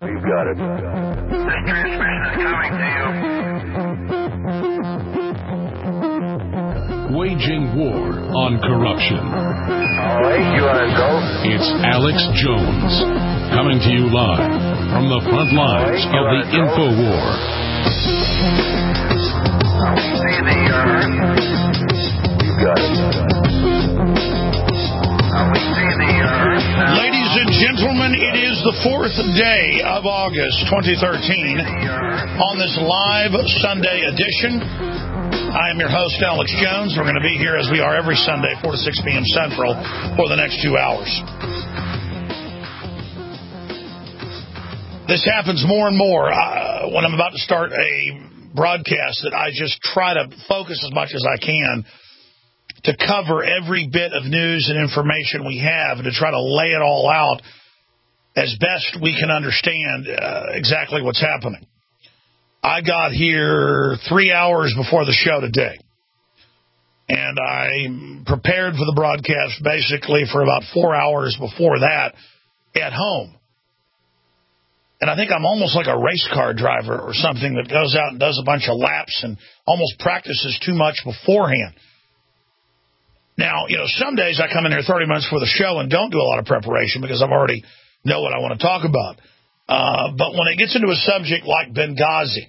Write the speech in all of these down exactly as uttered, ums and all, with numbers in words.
You got it. This transmission is coming to you. Waging war on corruption. All right, you want to go? It's Alex Jones, coming to you live from the front lines right, of the info war. See the Earth. You got it. We see the Earth. Ladies and gentlemen, it is the fourth day of August, twenty thirteen, on this live Sunday edition. I am your host, Alex Jones. We're going to be here as we are every Sunday, four to six p.m. Central, for the next two hours. This happens more and more uh, when I'm about to start a broadcast that I just try to focus as much as I can to cover every bit of news and information we have and to try to lay it all out as best we can understand uh, exactly what's happening. I got here three hours before the show today, and I prepared for the broadcast basically for about four hours before that at home. And I think I'm almost like a race car driver or something that goes out and does a bunch of laps and almost practices too much beforehand. Now, you know, some days I come in here thirty minutes before the show and don't do a lot of preparation because I've already know what I want to talk about. Uh, but when it gets into a subject like Benghazi,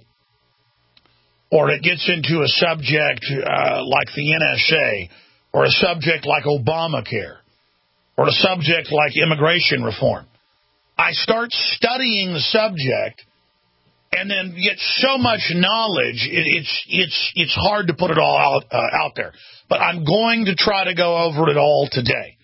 or it gets into a subject uh, like the N S A, or a subject like Obamacare, or a subject like immigration reform, I start studying the subject and then get so much knowledge, it, it's it's it's hard to put it all out, uh, out there. But I'm going to try to go over it all today.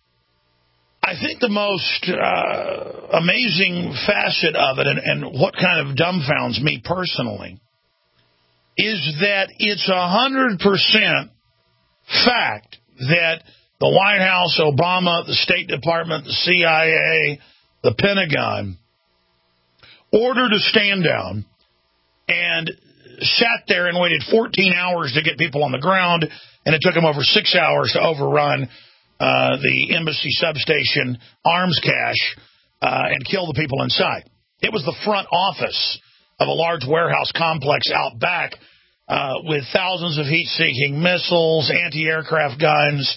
I think the most uh, amazing facet of it, and, and what kind of dumbfounds me personally, is that it's one hundred percent fact that the White House, Obama, the State Department, the C I A, the Pentagon ordered a stand down and sat there and waited fourteen hours to get people on the ground, and it took them over six hours to overrun uh, the embassy substation arms cache uh, and kill the people inside. It was the front office of a large warehouse complex out back uh, with thousands of heat-seeking missiles, anti-aircraft guns,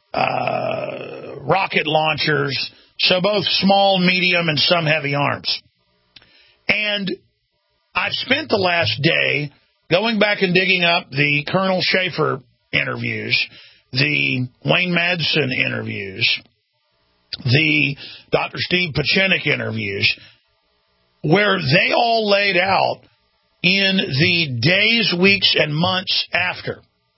uh, rocket launchers, so both small, medium, and some heavy arms. And I've spent the last day going back and digging up the Colonel Schaefer interviews, the Wayne Madsen interviews, the Doctor Steve Pieczenik interviews, where they all laid out in the days, weeks, and months after.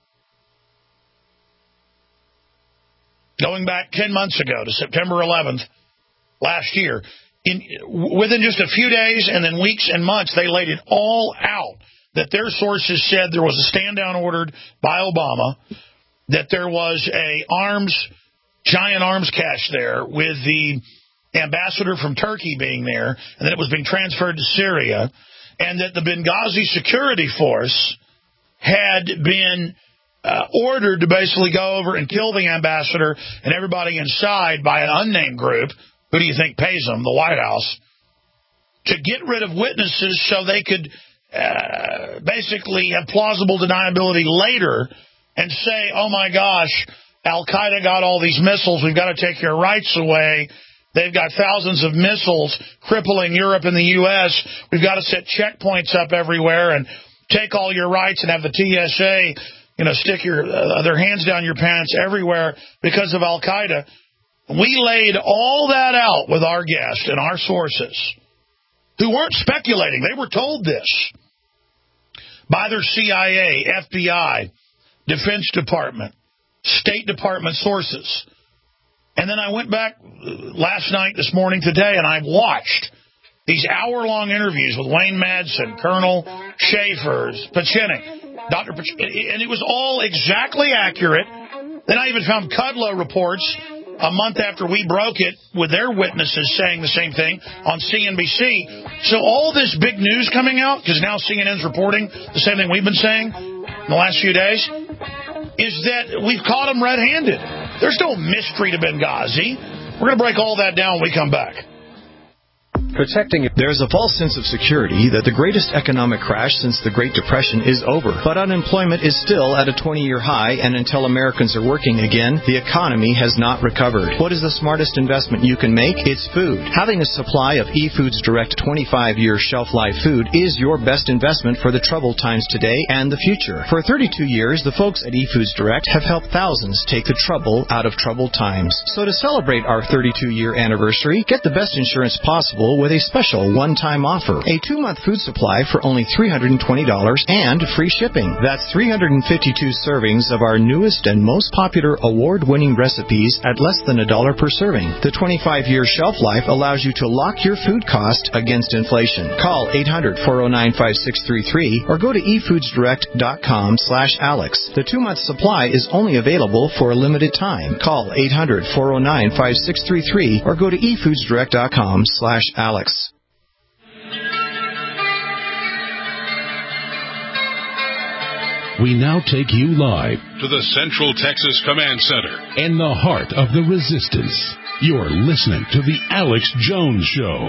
Going back ten months ago to September eleventh last year, in, within just a few days and then weeks and months, they laid it all out that their sources said there was a stand-down ordered by Obama, that there was a arms, giant arms cache there with the ambassador from Turkey being there, and that it was being transferred to Syria, and that the Benghazi security force had been uh, ordered to basically go over and kill the ambassador and everybody inside by an unnamed group. Who do you think pays them? The White House. To get rid of witnesses so they could uh, basically have plausible deniability later and say, oh, my gosh, Al-Qaeda got all these missiles. We've got to take your rights away. They've got thousands of missiles crippling Europe and the U S We've got to set checkpoints up everywhere and take all your rights and have the T S A, you know, stick your uh, their hands down your pants everywhere because of Al-Qaeda. We laid all that out with our guests and our sources who weren't speculating. They were told this by their C I A, F B I, Defense Department, State Department sources. And then I went back last night, this morning, today, and I watched these hour-long interviews with Wayne Madsen, Colonel Schaefer, Pieczenik, Doctor Pieczenik, and it was all exactly accurate. Then I even found Kudlow reports a month after we broke it with their witnesses saying the same thing on C N B C. So all this big news coming out, because now C N N's reporting the same thing we've been saying in the last few days, is that we've caught them red-handed. There's no mystery to Benghazi. We're going to break all that down when we come back. protecting. There's a false sense of security that the greatest economic crash since the Great Depression is over. But unemployment is still at a twenty-year high, and until Americans are working again, the economy has not recovered. What is the smartest investment you can make? It's food. Having a supply of eFoods Direct twenty-five year shelf life food is your best investment for the troubled times today and the future. For thirty-two years, the folks at eFoods Direct have helped thousands take the trouble out of troubled times. So to celebrate our thirty-two year anniversary, get the best insurance possible with a special one-time offer. A two-month food supply for only three hundred twenty dollars and free shipping. That's three hundred fifty-two servings of our newest and most popular award-winning recipes at less than a dollar per serving. The twenty-five year shelf life allows you to lock your food cost against inflation. Call eight hundred, four oh nine, five six three three or go to e foods direct dot com slash Alex. The two-month supply is only available for a limited time. Call eight hundred, four oh nine, five six three three or go to e foods direct dot com slash Alex. We now take you live to the Central Texas Command Center in the heart of the resistance. You're listening to The Alex Jones Show.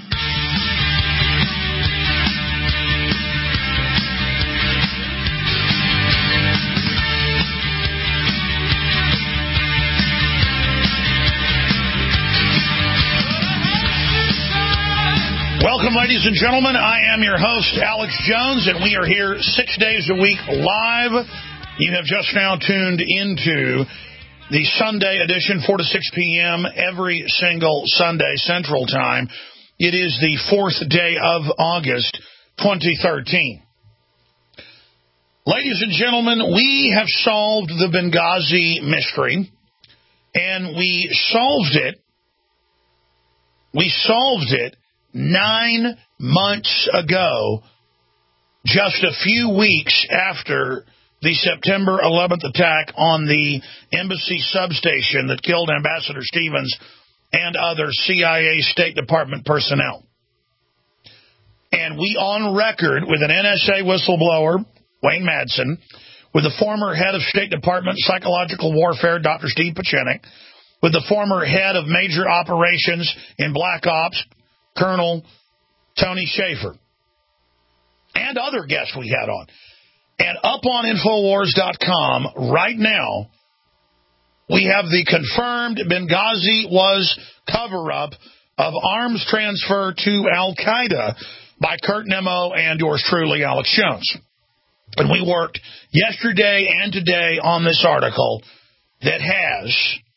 Welcome, ladies and gentlemen. I am your host, Alex Jones, and we are here six days a week live. You have just now tuned into the Sunday edition, four to six p.m. every single Sunday Central Time. It is the fourth day of August, twenty thirteen. Ladies and gentlemen, we have solved the Benghazi mystery, and we solved it. We solved it nine months ago, just a few weeks after the September eleventh attack on the embassy substation that killed Ambassador Stevens and other C I A State Department personnel. And we on record with an N S A whistleblower, Wayne Madsen, with the former head of State Department Psychological Warfare, Doctor Steve Pieczenik, with the former head of major operations in Black Ops, Colonel Tony Shaffer, and other guests we had on. And up on Infowars dot com right now, we have the confirmed Benghazi was cover-up of arms transfer to Al-Qaeda by Kurt Nimmo and yours truly, Alex Jones. And we worked yesterday and today on this article that has,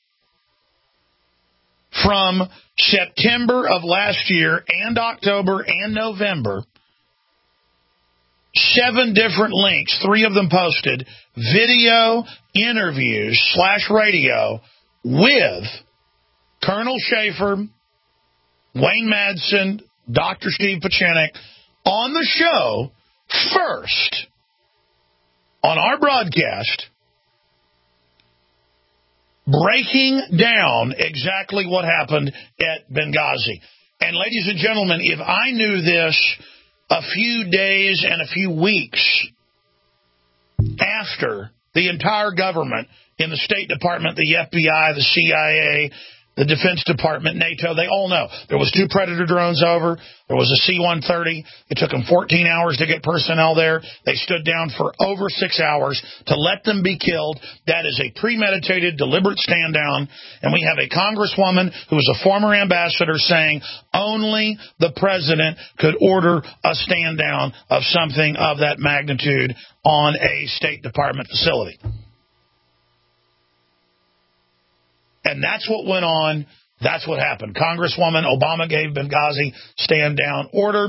from September of last year and October and November, seven different links, three of them posted, video interviews slash radio with Colonel Shaffer, Wayne Madsen, Doctor Steve Pieczenik on the show first on our broadcast, breaking down exactly what happened at Benghazi. And ladies and gentlemen, if I knew this a few days and a few weeks after the entire government in the State Department, the F B I, the C I A, the Defense Department, NATO, they all know. There was two Predator drones over. There was a C one thirty. It took them fourteen hours to get personnel there. They stood down for over six hours to let them be killed. That is a premeditated, deliberate stand down. And we have a congresswoman who is a former ambassador saying only the president could order a stand down of something of that magnitude on a State Department facility. And that's what went on. That's what happened. Congresswoman Obama gave Benghazi stand-down order.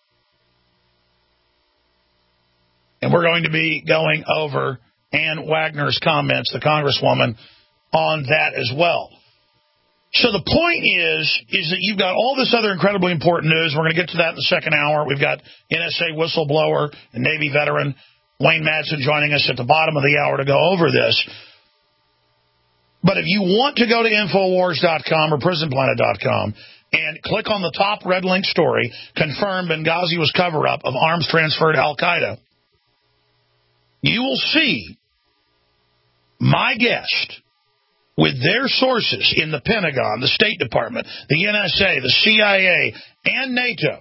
And we're going to be going over Ann Wagner's comments, the Congresswoman, on that as well. So the point is, is that you've got all this other incredibly important news. We're going to get to that in the second hour. We've got N S A whistleblower and Navy veteran Wayne Madsen joining us at the bottom of the hour to go over this. But if you want to go to Infowars dot com or Prison Planet dot com and click on the top red link story, confirm Benghazi was cover-up of arms transfer to Al-Qaeda, you will see my guest with their sources in the Pentagon, the State Department, the N S A, the C I A, and NATO.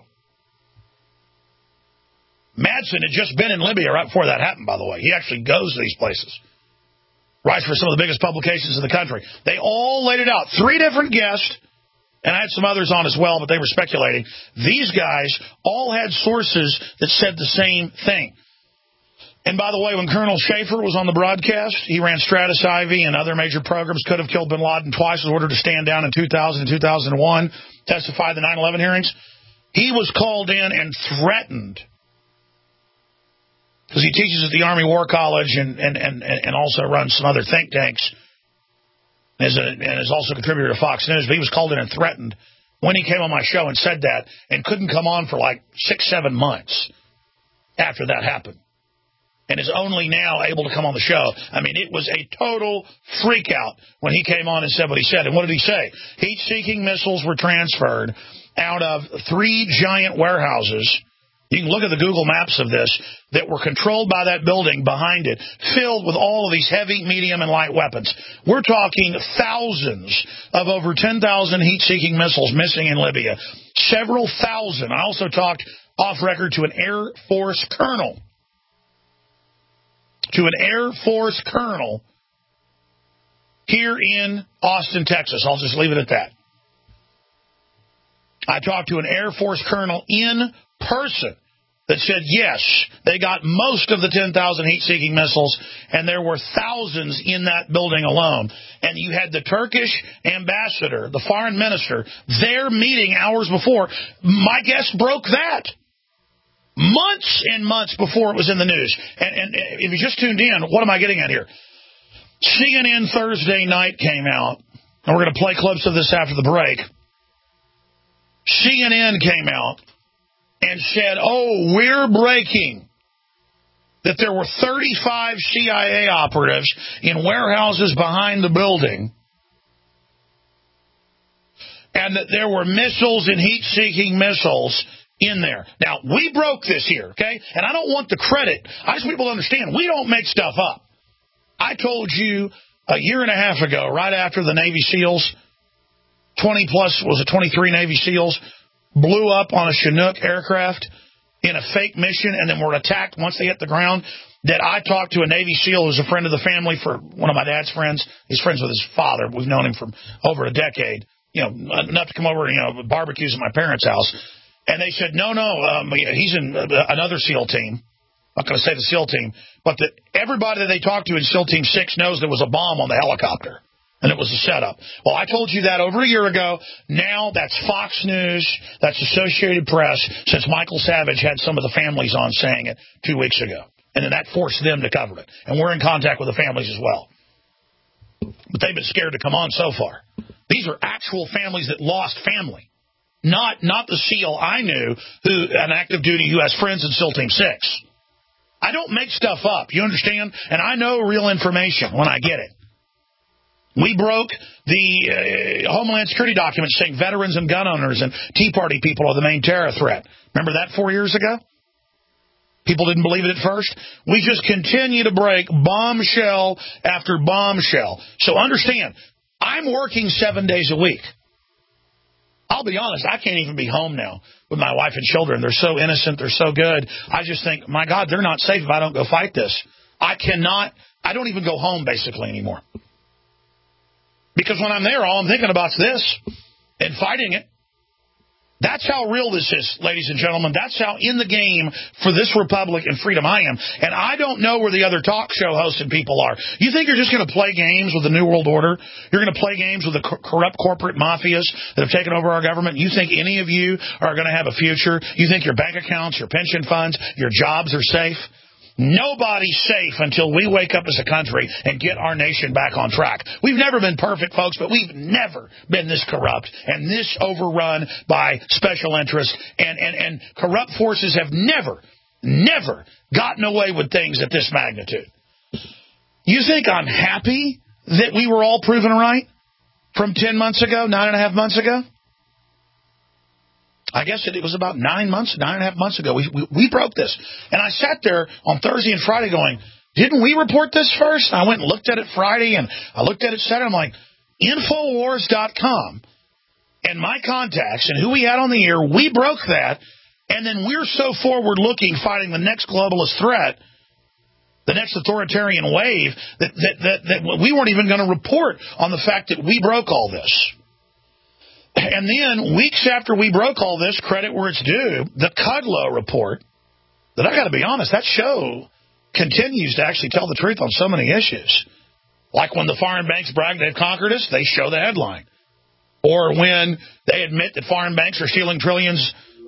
Madsen had just been in Libya right before that happened, by the way. He actually goes to these places. Writes for some of the biggest publications in the country. They all laid it out. Three different guests, and I had some others on as well, but they were speculating. These guys all had sources that said the same thing. And by the way, when Colonel Schaefer was on the broadcast, he ran Stratus Ivy and other major programs, could have killed bin Laden twice, was ordered to stand down in two thousand and two thousand one, testify at the nine eleven hearings. He was called in and threatened, because he teaches at the Army War College and, and, and, and also runs some other think tanks, as a, and is also a contributor to Fox News. But he was called in and threatened when he came on my show and said that, and couldn't come on for like six, seven months after that happened, and is only now able to come on the show. I mean, it was a total freak out when he came on and said what he said. And what did he say? Heat-seeking missiles were transferred out of three giant warehouses. You can look at the Google Maps of this, that were controlled by that building behind it, filled with all of these heavy, medium, and light weapons. We're talking thousands of over ten thousand heat-seeking missiles missing in Libya. Several thousand. I also talked off record to an Air Force colonel. To an Air Force colonel here in Austin, Texas. I'll just leave it at that. I talked to an Air Force colonel in person that said, yes, they got most of the ten thousand heat-seeking missiles, and there were thousands in that building alone. And you had the Turkish ambassador, the foreign minister, there meeting hours before. My guest broke that. Months and months before it was in the news. And, and if you just tuned in, what am I getting at here? C N N Thursday night came out, and we're going to play clips of this after the break. C N N came out and said, oh, we're breaking that there were thirty-five C I A operatives in warehouses behind the building, and that there were missiles and heat-seeking missiles in there. Now, we broke this here, okay? And I don't want the credit. I just want people to understand, we don't make stuff up. I told you a year and a half ago, right after the Navy SEALs, twenty plus, was it twenty-three Navy SEALs, blew up on a Chinook aircraft in a fake mission and then were attacked once they hit the ground, that I talked to a Navy SEAL who's a friend of the family, for one of my dad's friends. He's friends with his father. We've known him for over a decade, you know, enough to come over, you know, barbecues at my parents' house. And they said, no, no, um, he's in another SEAL team. I'm not going to say the SEAL team, but that everybody that they talked to in SEAL Team six knows there was a bomb on the helicopter, and it was a setup. Well, I told you that over a year ago. Now that's Fox News, that's Associated Press, since Michael Savage had some of the families on saying it two weeks ago. And then that forced them to cover it. And we're in contact with the families as well. But they've been scared to come on so far. These are actual families that lost family. Not not the SEAL I knew, who an active duty who has friends in SEAL Team six. I don't make stuff up, you understand? And I know real information when I get it. We broke the uh, Homeland Security documents saying veterans and gun owners and Tea Party people are the main terror threat. Remember that four years ago? People didn't believe it at first. We just continue to break bombshell after bombshell. So understand, I'm working seven days a week. I'll be honest, I can't even be home now with my wife and children. They're so innocent. They're so good. I just think, my God, they're not safe if I don't go fight this. I cannot, I don't even go home basically anymore. Because when I'm there, all I'm thinking about is this and fighting it. That's how real this is, ladies and gentlemen. That's how in the game for this republic and freedom I am. And I don't know where the other talk show hosts and people are. You think you're just going to play games with the New World Order? You're going to play games with the co- corrupt corporate mafias that have taken over our government? You think any of you are going to have a future? You think your bank accounts, your pension funds, your jobs are safe? Nobody's safe until we wake up as a country and get our nation back on track. We've never been perfect, folks, but we've never been this corrupt and this overrun by special interests. And, and, and corrupt forces have never, never gotten away with things at this magnitude. You think I'm happy that we were all proven right from ten months ago, nine and a half months ago? I guess it, it was about nine months, nine and a half months ago. We, we we broke this. And I sat there on Thursday and Friday going, didn't we report this first? I went and looked at it Friday, and I looked at it Saturday. I'm like, Infowars dot com and my contacts and who we had on the air, we broke that, and then we're so forward-looking fighting the next globalist threat, the next authoritarian wave, that, that, that, that we weren't even going to report on the fact that we broke all this. And then, weeks after we broke all this, credit where it's due, the Kudlow report, that I got to be honest, that show continues to actually tell the truth on so many issues. Like when the foreign banks brag they've conquered us, they show the headline. Or when they admit that foreign banks are stealing trillions,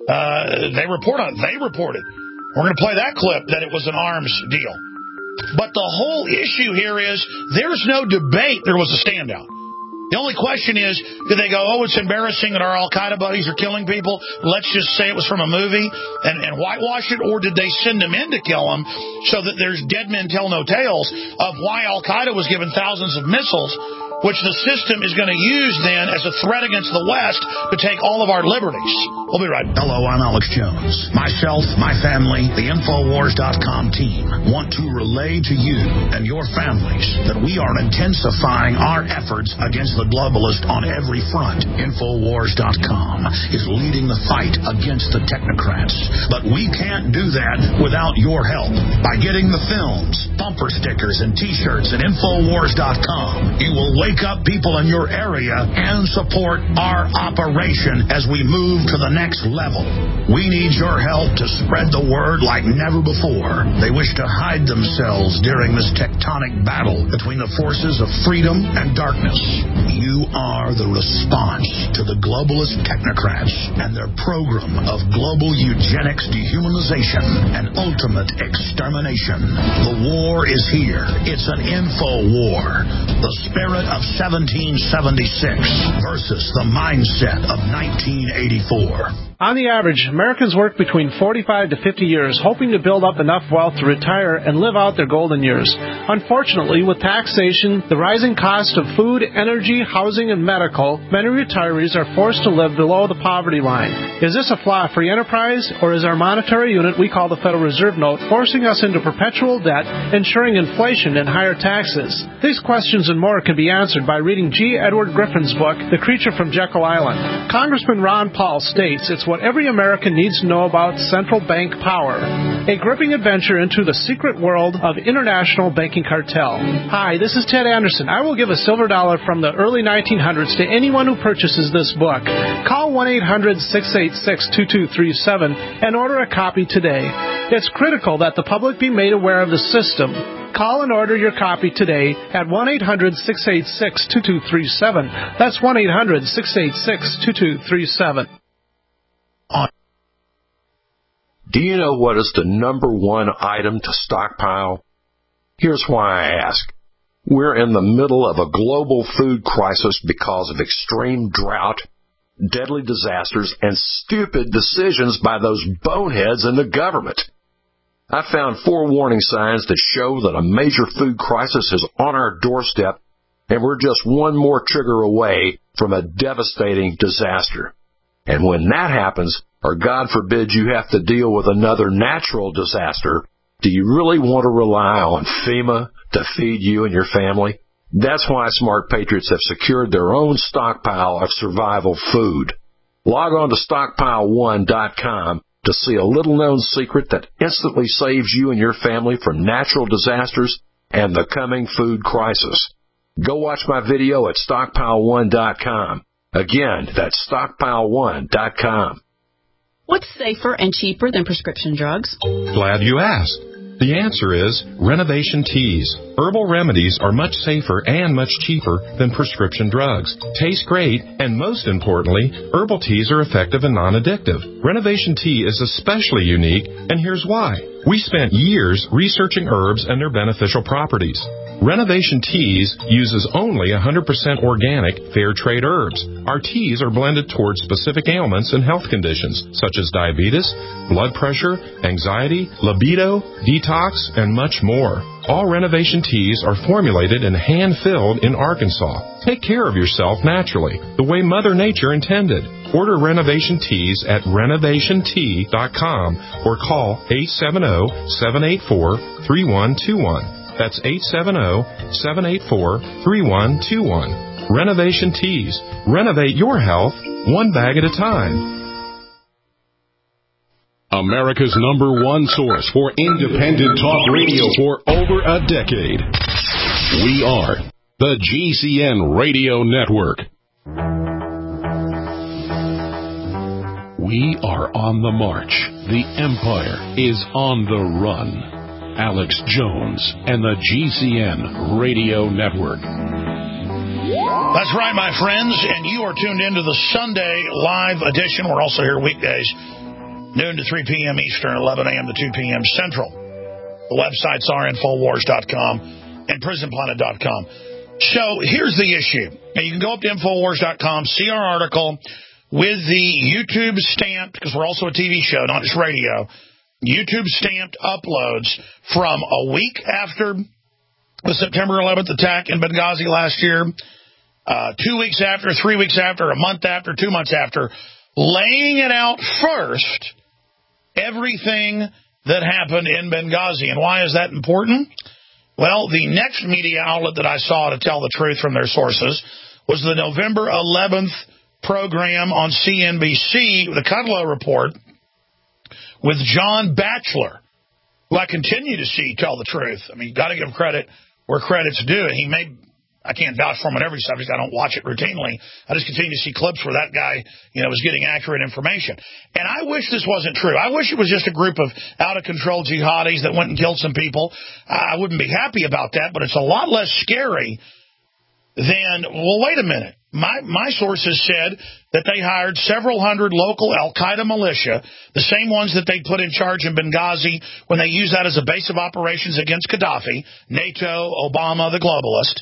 uh, they report on it. They reported. We're going to play that clip that it was an arms deal. But the whole issue here is there's no debate there was a standout. The only question is, do they go, oh, it's embarrassing that our al-Qaeda buddies are killing people, let's just say it was from a movie and, and whitewash it, or did they send them in to kill them so that there's dead men tell no tales of why al-Qaeda was given thousands of missiles, which the system is going to use then as a threat against the West to take all of our liberties. We'll be right back. Hello, I'm Alex Jones. Myself, my family, the Infowars dot com team want to relay to you and your families that we are intensifying our efforts against the globalist on every front. Infowars dot com is leading the fight against the technocrats. But we can't do that without your help. By getting the films, bumper stickers, and T-shirts at Infowars dot com, you will wake up people in your area and support our operation as we move to the next level. We need your help to spread the word like never before. They wish to hide themselves during this tectonic battle between the forces of freedom and darkness. You are the response to the globalist technocrats and their program of global eugenics, dehumanization, and ultimate extermination. The war is here. It's an info war. The spirit of seventeen seventy-six versus the mindset of nineteen eighty-four. On the average, Americans work between forty-five to fifty years, hoping to build up enough wealth to retire and live out their golden years. Unfortunately, with taxation, the rising cost of food, energy, housing, and medical, many retirees are forced to live below the poverty line. Is this a flaw-free enterprise, or is our monetary unit we call the Federal Reserve Note forcing us into perpetual debt, ensuring inflation and higher taxes? These questions and more can be answered by reading G. Edward Griffin's book, The Creature from Jekyll Island. Congressman Ron Paul states it's what every American needs to know about central bank power. A gripping adventure into the secret world of international banking cartel. Hi, this is Ted Anderson. I will give a silver dollar from the early nineteen hundreds to anyone who purchases this book. Call one eight hundred six eight six two two three seven and order a copy today. It's critical that the public be made aware of the system. Call and order your copy today at one eight hundred six eight six two two three seven. That's one eight hundred six eight six two two three seven. Do you know what is the number one item to stockpile? Here's why I ask. We're in the middle of a global food crisis because of extreme drought, deadly disasters, and stupid decisions by those boneheads in the government. I found four warning signs that show that a major food crisis is on our doorstep, and we're just one more trigger away from a devastating disaster. And when that happens, or God forbid you have to deal with another natural disaster, do you really want to rely on FEMA to feed you and your family? That's why Smart Patriots have secured their own stockpile of survival food. Log on to stockpile one dot com to see a little-known secret that instantly saves you and your family from natural disasters and the coming food crisis. Go watch my video at stockpile one dot com. Again, that's stockpile one dot com. What's safer and cheaper than prescription drugs? Glad you asked. The answer is Renovation Teas. Herbal remedies are much safer and much cheaper than prescription drugs. Taste great, and most importantly, herbal teas are effective and non-addictive. Renovation Tea is especially unique, and here's why. We spent years researching herbs and their beneficial properties. Renovation Teas uses only one hundred percent organic, fair trade herbs. Our teas are blended towards specific ailments and health conditions, such as diabetes, blood pressure, anxiety, libido, detox, and much more. All Renovation Teas are formulated and hand-filled in Arkansas. Take care of yourself naturally, the way Mother Nature intended. Order Renovation Teas at renovation tea dot com or call eight seven zero, seven eight four, three one two one. That's eight seven zero, seven eight four, three one two one. Renovation Teas. Renovate your health one bag at a time. America's number one source for independent talk radio for over a decade. We are the G C N Radio Network. We are on the march. The empire is on the run. Alex Jones and the G C N Radio Network. That's right, my friends, and you are tuned into the Sunday live edition. We're also here weekdays, noon to three p.m. Eastern, eleven a.m. to two p.m. Central. The websites are infowars dot com and prison planet dot com. So here's the issue. Now, you can go up to infowars dot com, see our article with the YouTube stamped, because we're also a T V show, not just radio, YouTube stamped uploads from a week after the September eleventh attack in Benghazi last year, uh, two weeks after, three weeks after, a month after, two months after, laying it out first, everything that happened in Benghazi. And why is that important? Well, the next media outlet that I saw to tell the truth from their sources was the November eleventh program on C N B C, the Kudlow Report, with John Batchelor, who I continue to see tell the truth. I mean, you got to give credit where credit's due. And he may, I can't vouch for him on every subject. I don't watch it routinely. I just continue to see clips where that guy, you know, was getting accurate information. And I wish this wasn't true. I wish it was just a group of out-of-control jihadis that went and killed some people. I wouldn't be happy about that, but it's a lot less scary than, well, wait a minute. My my sources said that they hired several hundred local al-Qaeda militia, the same ones that they put in charge in Benghazi when they used that as a base of operations against Gaddafi, NATO, Obama, the globalist.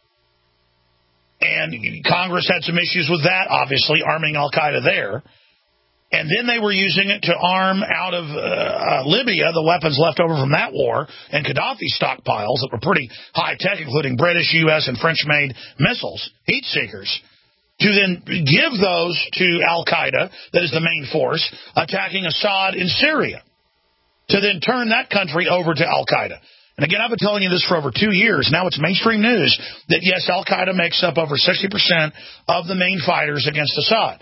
And Congress had some issues with that, obviously, arming al-Qaeda there. And then they were using it to arm out of uh, uh, Libya the weapons left over from that war and Gaddafi stockpiles that were pretty high-tech, including British, U S, and French-made missiles, heat seekers, to then give those to al-Qaeda, that is the main force, attacking Assad in Syria, to then turn that country over to al-Qaeda. And again, I've been telling you this for over two years. Now it's mainstream news that, yes, al-Qaeda makes up over sixty percent of the main fighters against Assad.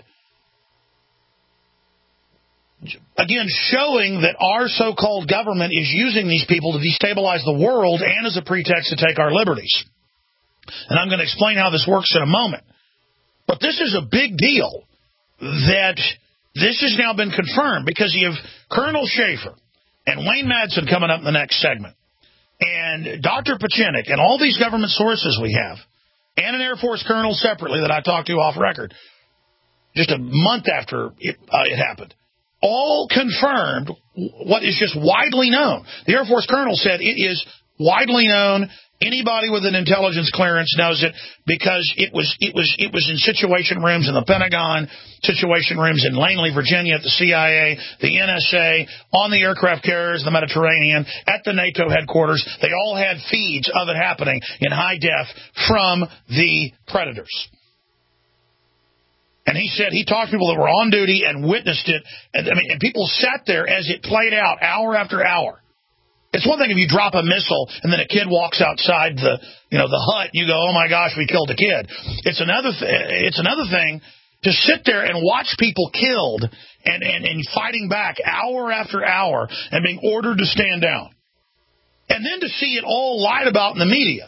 Again, showing that our so-called government is using these people to destabilize the world and as a pretext to take our liberties. And I'm going to explain how this works in a moment. But this is a big deal that this has now been confirmed, because you have Colonel Schaefer and Wayne Madsen coming up in the next segment, and Doctor Pachinik and all these government sources we have, and an Air Force colonel separately that I talked to off record just a month after it, uh, it happened. All confirmed what is just widely known. The Air Force colonel said it is widely known. Anybody with an intelligence clearance knows it, because it was it was it was in situation rooms in the Pentagon, situation rooms in Langley, Virginia, at the C I A, the N S A, on the aircraft carriers, the Mediterranean, at the NATO headquarters. They all had feeds of it happening in high def from the predators. And he said he talked to people that were on duty and witnessed it. And, I mean, and people sat there as it played out hour after hour. It's one thing if you drop a missile and then a kid walks outside the, you know, the hut. You go, oh my gosh, we killed a kid. It's another. Th- it's another thing to sit there and watch people killed and, and and fighting back hour after hour and being ordered to stand down, and then to see it all lied about in the media.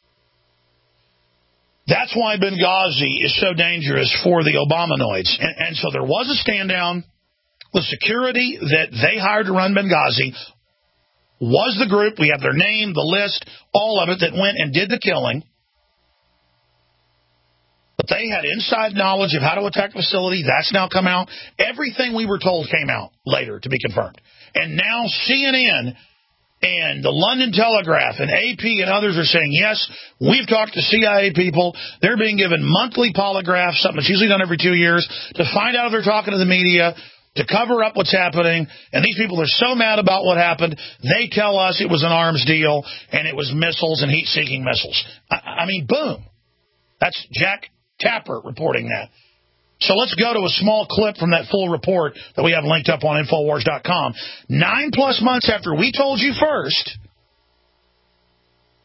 That's why Benghazi is so dangerous for the Obamanoids. And, and so there was a stand down. The security that they hired to run Benghazi was the group. We have their name, the list, all of it, that went and did the killing. But they had inside knowledge of how to attack the facility. That's now come out. Everything we were told came out later to be confirmed. And now C N N and the London Telegraph and A P and others are saying, yes, we've talked to C I A people. They're being given monthly polygraphs, something that's usually done every two years, to find out if they're talking to the media, to cover up what's happening. And these people are so mad about what happened, they tell us it was an arms deal and it was missiles and heat-seeking missiles. I, I mean, boom. That's Jack Tapper reporting that. So let's go to a small clip from that full report that we have linked up on infowars dot com. Nine plus months after we told you first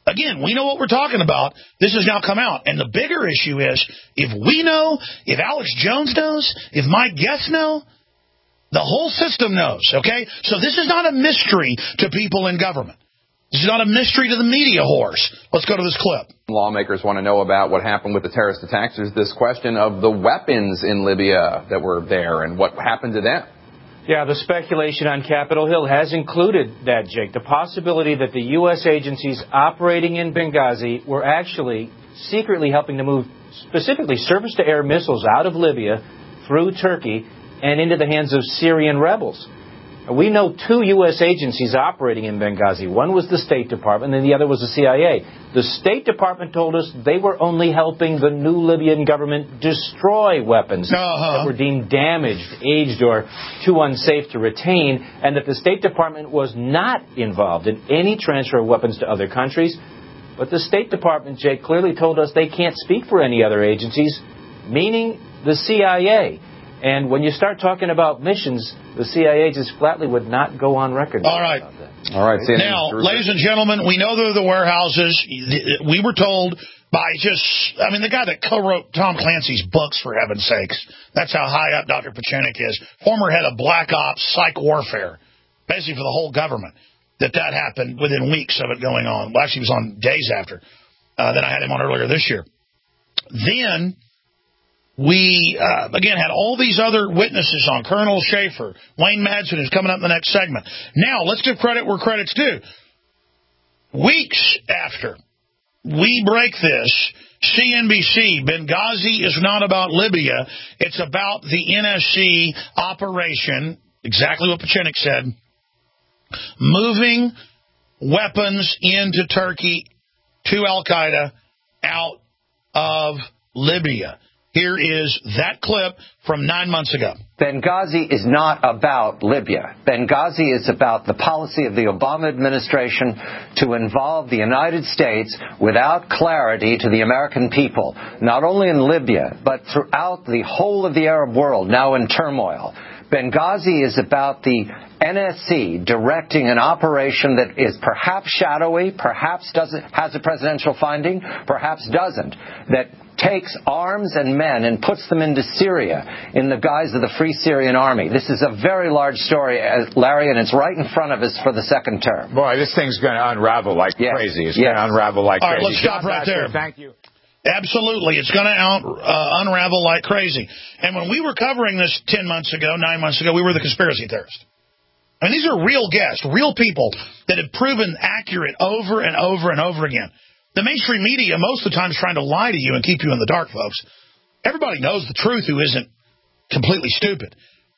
Again, we know what we're talking about. This has now come out. And the bigger issue is, if we know, if Alex Jones knows, if Mike Guest know, the whole system knows, okay? So this is not a mystery to people in government. This is not a mystery to the media whores. Let's go to this clip. Lawmakers want to know about what happened with the terrorist attacks. There's this question of the weapons in Libya that were there and what happened to them. Yeah, the speculation on Capitol Hill has included that, Jake, the possibility that the U S agencies operating in Benghazi were actually secretly helping to move specifically surface-to-air missiles out of Libya through Turkey and into the hands of Syrian rebels. We know two U S agencies operating in Benghazi. One was the State Department, and the other was the C I A. The State Department told us they were only helping the new Libyan government destroy weapons uh-huh. that were deemed damaged, aged, or too unsafe to retain, and that the State Department was not involved in any transfer of weapons to other countries. But the State Department, Jake, clearly told us they can't speak for any other agencies, meaning the C I A. And when you start talking about missions, the C I A just flatly would not go on record. All right. About that. All right. Now, ladies and gentlemen, we know they're the warehouses. We were told by just, I mean, the guy that co-wrote Tom Clancy's books, for heaven's sakes. That's how high up Doctor Pachenik is. Former head of Black Ops, Psych Warfare, basically for the whole government, that that happened within weeks of it going on. Well, actually, it was on days after. Uh, then I had him on earlier this year. Then we, uh, again, had all these other witnesses on. Colonel Schaefer, Wayne Madsen, who's coming up in the next segment. Now, let's give credit where credit's due. Weeks after we break this, C N B C, Benghazi is not about Libya. It's about the N S C operation, exactly what Pachenik said, moving weapons into Turkey to Al-Qaeda out of Libya. Here is that clip from nine months ago. Benghazi is not about Libya. Benghazi is about the policy of the Obama administration to involve the United States without clarity to the American people, not only in Libya, but throughout the whole of the Arab world, now in turmoil. Benghazi is about the N S C directing an operation that is perhaps shadowy, perhaps doesn't has a presidential finding, perhaps doesn't, that takes arms and men and puts them into Syria in the guise of the Free Syrian Army. This is a very large story, Larry, and it's right in front of us for the second term. Boy, this thing's going to unravel like yes. crazy. It's yes. going to unravel like All right, crazy. Let's stop right there. Thank you. Absolutely. It's going to out, uh, unravel like crazy. And when we were covering this ten months ago, nine months ago, we were the conspiracy theorists. I mean, these are real guests, real people that have proven accurate over and over and over again. The mainstream media, most of the time, is trying to lie to you and keep you in the dark, folks. Everybody knows the truth who isn't completely stupid.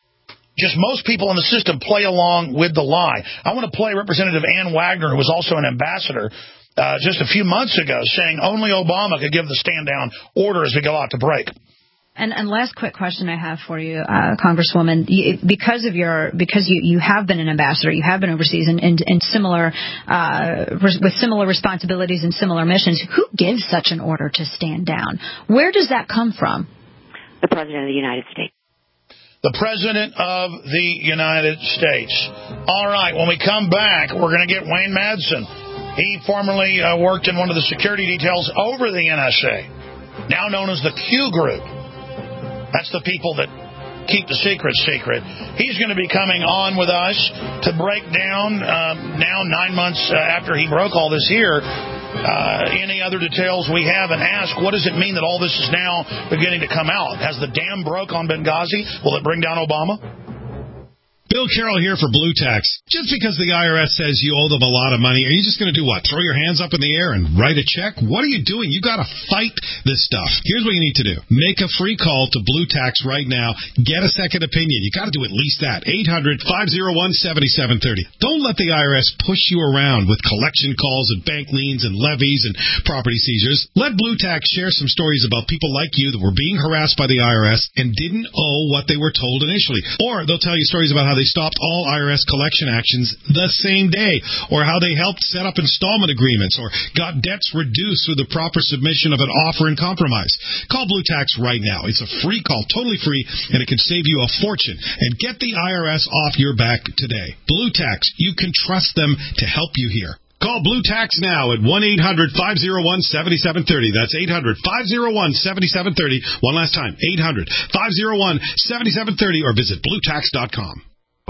Just most people in the system play along with the lie. I want to play Representative Ann Wagner, who was also an ambassador, uh, just a few months ago, saying only Obama could give the stand-down order as we go out to break. And, and last quick question I have for you, uh, Congresswoman, you, because of your because you, you have been an ambassador, you have been overseas in, in, in similar uh, res, with similar responsibilities and similar missions. Who gives such an order to stand down? Where does that come from? The President of the United States. The President of the United States. All right, when we come back, we're going to get Wayne Madsen. He formerly uh, worked in one of the security details over the N S A, now known as the Q Group. That's the people that keep the secret secret. He's going to be coming on with us to break down, um, now nine months uh, after he broke all this here, uh, any other details we have and ask, what does it mean that all this is now beginning to come out? Has the dam broke on Benghazi? Will it bring down Obama? Bill Carroll here for Blue Tax. Just because the I R S says you owe them a lot of money, are you just going to do what? Throw your hands up in the air and write a check? What are you doing? You got to fight this stuff. Here's what you need to do. Make a free call to Blue Tax right now. Get a second opinion. You got to do at least that. eight hundred, five oh one, seven seven three oh. Don't let the I R S push you around with collection calls and bank liens and levies and property seizures. Let Blue Tax share some stories about people like you that were being harassed by the I R S and didn't owe what they were told initially. Or they'll tell you stories about how they They stopped all I R S collection actions the same day, or how they helped set up installment agreements, or got debts reduced through the proper submission of an offer in compromise. Call Blue Tax right now. It's a free call, totally free, and it can save you a fortune. And get the I R S off your back today. Blue Tax, you can trust them to help you here. Call Blue Tax now at one eight hundred five oh one seven seven three oh. That's eight hundred five oh one seven seven three oh. One last time, eight hundred five oh one seven seven three oh or visit blue tax dot com.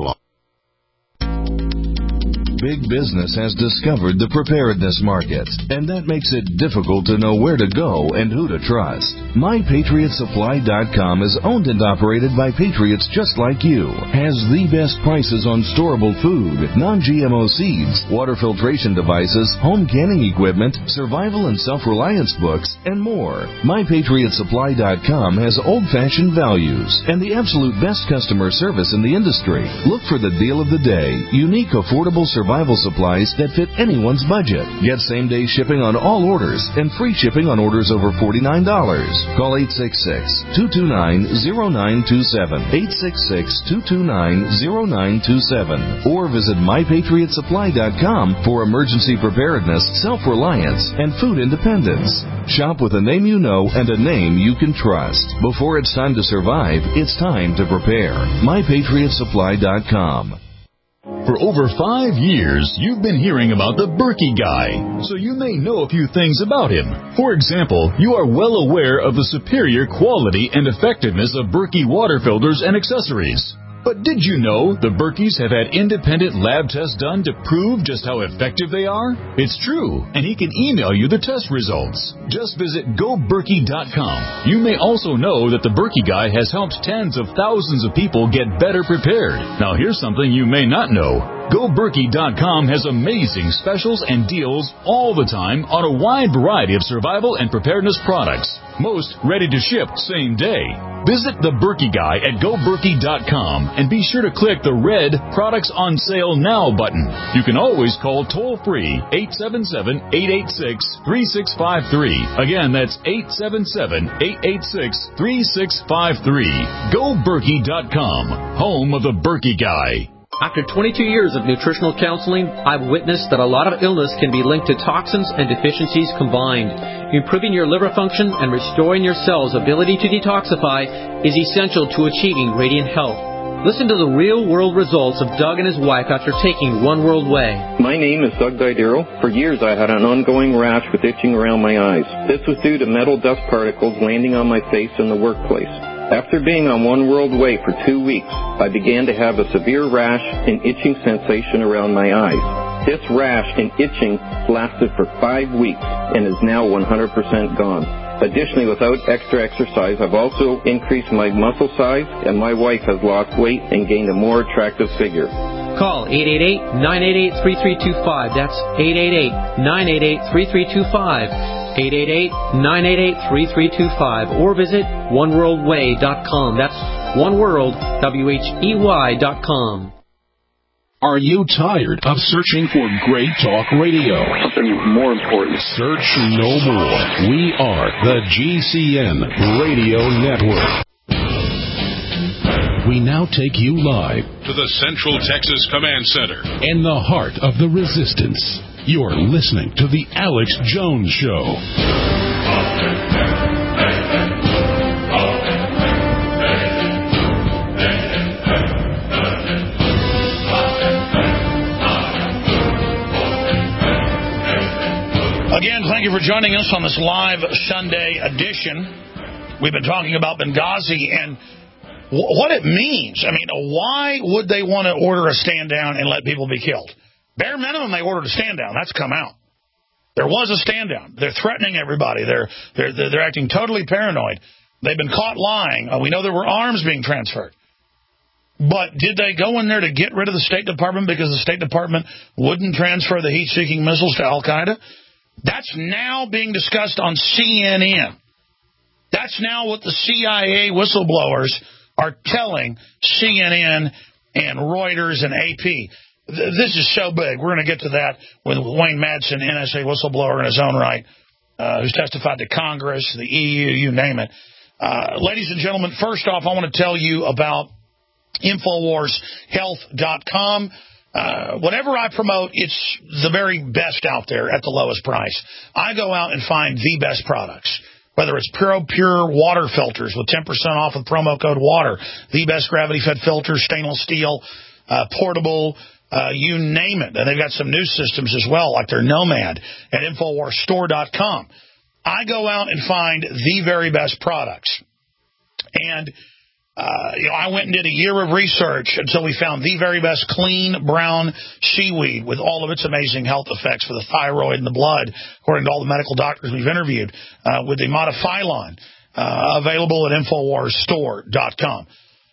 Big business has discovered the preparedness market, and that makes it difficult to know where to go and who to trust. my patriot supply dot com is owned and operated by patriots just like you, has the best prices on storable food, non-G M O seeds, water filtration devices, home canning equipment, survival and self-reliance books, and more. my patriot supply dot com has old-fashioned values and the absolute best customer service in the industry. Look for the deal of the day, unique, affordable survival Survival supplies that fit anyone's budget. Get same-day shipping on all orders and free shipping on orders over forty-nine dollars. Call eight six six, two two nine, zero nine two seven, eight six six, two two nine, zero nine two seven, or visit my patriot supply dot com for emergency preparedness, self-reliance, and food independence. Shop with a name you know and a name you can trust. Before it's time to survive, it's time to prepare. my patriot supply dot com. For over five years, you've been hearing about the Berkey Guy, so you may know a few things about him. For example, you are well aware of the superior quality and effectiveness of Berkey water filters and accessories. But did you know the Berkeys have had independent lab tests done to prove just how effective they are? It's true, and he can email you the test results. Just visit go berkey dot com. You may also know that the Berkey Guy has helped tens of thousands of people get better prepared. Now here's something you may not know. go berkey dot com has amazing specials and deals all the time on a wide variety of survival and preparedness products. Most ready to ship same day. Visit the Berkey Guy at go berkey dot com and be sure to click the red Products on Sale Now button. You can always call toll-free eight seven seven, eight eight six, three six five three. Again, that's eight seven seven, eight eight six, three six five three. go berkey dot com, home of the Berkey Guy. After twenty-two years of nutritional counseling, I've witnessed that a lot of illness can be linked to toxins and deficiencies combined. Improving your liver function and restoring your cells' ability to detoxify is essential to achieving radiant health. Listen to the real-world results of Doug and his wife after taking One World Way. My name is Doug Didero. For years I had an ongoing rash with itching around my eyes. This was due to metal dust particles landing on my face in the workplace. After being on One World Way for two weeks, I began to have a severe rash and itching sensation around my eyes. This rash and itching lasted for five weeks and is now one hundred percent gone. Additionally, without extra exercise, I've also increased my muscle size, and my wife has lost weight and gained a more attractive figure. Call eight eight eight, nine eight eight, three three two five. That's eight eight eight, nine eight eight, three three two five. eight eight eight, nine eight eight, three three two five. Or visit one world way dot com. That's one world, W H E Y dot com. Are you tired of searching for great talk radio? Something more important. Search no more. We are the G C N Radio Network. We now take you live to the Central Texas Command Center in the heart of the resistance. You're listening to The Alex Jones Show. Again, thank you for joining us on this live Sunday edition. We've been talking about Benghazi and w- what it means. I mean, why would they want to order a stand down and let people be killed? Bare minimum, they ordered a stand down. That's come out. There was a stand down. They're threatening everybody. They're they're they're acting totally paranoid. They've been caught lying. Uh, we know there were arms being transferred. But did they go in there to get rid of the State Department because the State Department wouldn't transfer the heat-seeking missiles to Al-Qaeda? That's now being discussed on C N N. That's now what the C I A whistleblowers are telling C N N and Reuters and A P. This is so big. We're going to get to that with Wayne Madsen, N S A whistleblower in his own right, uh, who's testified to Congress, the E U, you name it. Uh, ladies and gentlemen, first off, I want to tell you about Infowars Health dot com. Uh, whatever I promote, it's the very best out there at the lowest price. I go out and find the best products, whether it's Puro Pure water filters with ten percent off with promo code WATER, the best gravity-fed filters, stainless steel, uh, portable, uh, you name it. And they've got some new systems as well, like their Nomad at Infowars Store dot com. I go out and find the very best products. And Uh, you know, I went and did a year of research until we found the very best clean brown seaweed with all of its amazing health effects for the thyroid and the blood, according to all the medical doctors we've interviewed, uh, with the Modifylon, uh, available at Infowars Store dot com.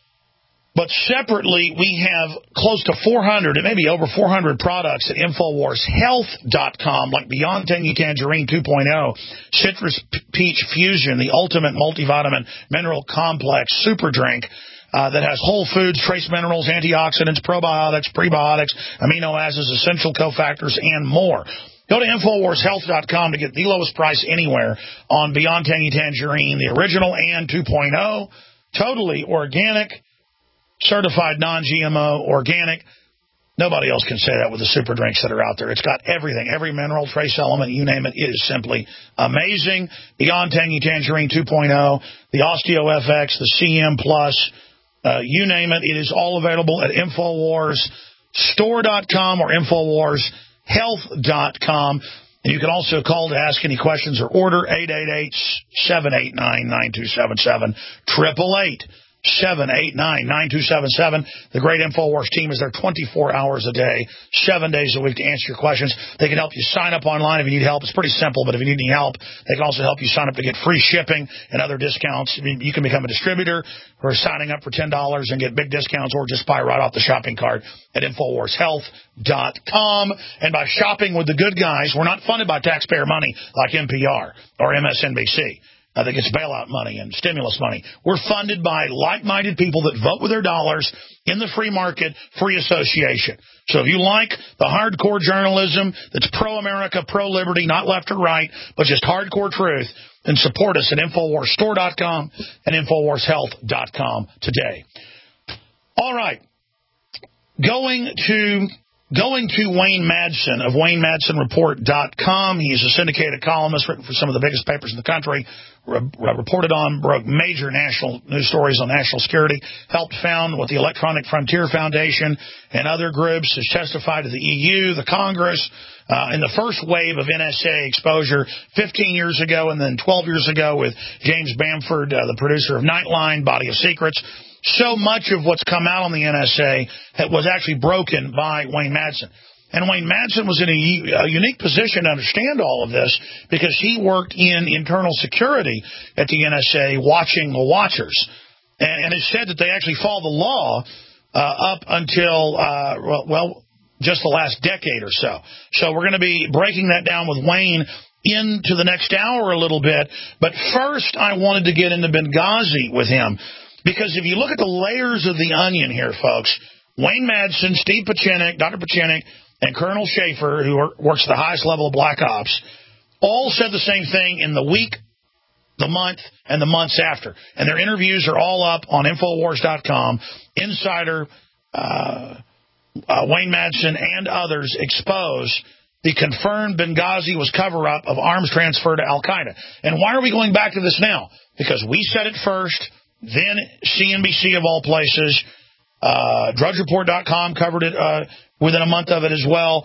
But separately, we have close to four hundred, it may be over four hundred products at Infowars Health dot com, like Beyond Tangy Tangerine two point oh, Citrus Peach Fusion, the ultimate multivitamin mineral complex super drink uh, that has whole foods, trace minerals, antioxidants, probiotics, prebiotics, amino acids, essential cofactors, and more. Go to Infowars Health dot com to get the lowest price anywhere on Beyond Tangy Tangerine, the original and two point oh, totally organic, certified non G M O, organic. Nobody else can say that with the super drinks that are out there. It's got everything, every mineral, trace element, you name it. It is simply amazing. Beyond Tangy Tangerine two point oh, the Osteo F X, the C M Plus, uh, you name it. It is all available at Infowars Store dot com or Infowars Health dot com. And you can also call to ask any questions or order eight eight eight, seven eight nine, nine two seven seven, eight eight eight, seven eight nine, nine two seven seven. The great Infowars team is there twenty-four hours a day, seven days a week to answer your questions. They can help you sign up online if you need help. It's pretty simple, but if you need any help, they can also help you sign up to get free shipping and other discounts. You can become a distributor or signing up for ten dollars and get big discounts, or just buy right off the shopping cart at Infowars Health dot com. And by shopping with the good guys, we're not funded by taxpayer money like N P R or M S N B C. I think it's bailout money and stimulus money. We're funded by like-minded people that vote with their dollars in the free market, free association. So if you like the hardcore journalism that's pro-America, pro-liberty, not left or right, but just hardcore truth, then support us at Infowars Store dot com and Infowars Health dot com today. All right. Going to... Going to Wayne Madsen of Wayne Madsen Report dot com. He's a syndicated columnist written for some of the biggest papers in the country, re- reported on, broke major national news stories on national security, helped found what the Electronic Frontier Foundation and other groups, has testified to the E U, the Congress, uh, in the first wave of N S A exposure fifteen years ago and then twelve years ago with James Bamford, uh, the producer of Nightline, Body of Secrets. So much of what's come out on the N S A was actually broken by Wayne Madsen. And Wayne Madsen was in a, a unique position to understand all of this because he worked in internal security at the N S A watching the watchers. And, and it said that they actually followed the law uh, up until, uh, well, well, just the last decade or so. So we're going to be breaking that down with Wayne into the next hour a little bit. But first, I wanted to get into Benghazi with him. Because if you look at the layers of the onion here, folks, Wayne Madsen, Steve Pieczenik, Doctor Pieczenik, and Colonel Schaefer, who are, works at the highest level of Black Ops, all said the same thing in the week, the month, and the months after. And their interviews are all up on Infowars dot com. Insider, uh, uh, Wayne Madsen, and others expose the confirmed Benghazi was cover-up of arms transfer to Al-Qaeda. And why are we going back to this now? Because we said it first. Then C N B C, of all places, uh, Drudge Report dot com covered it uh, within a month of it as well.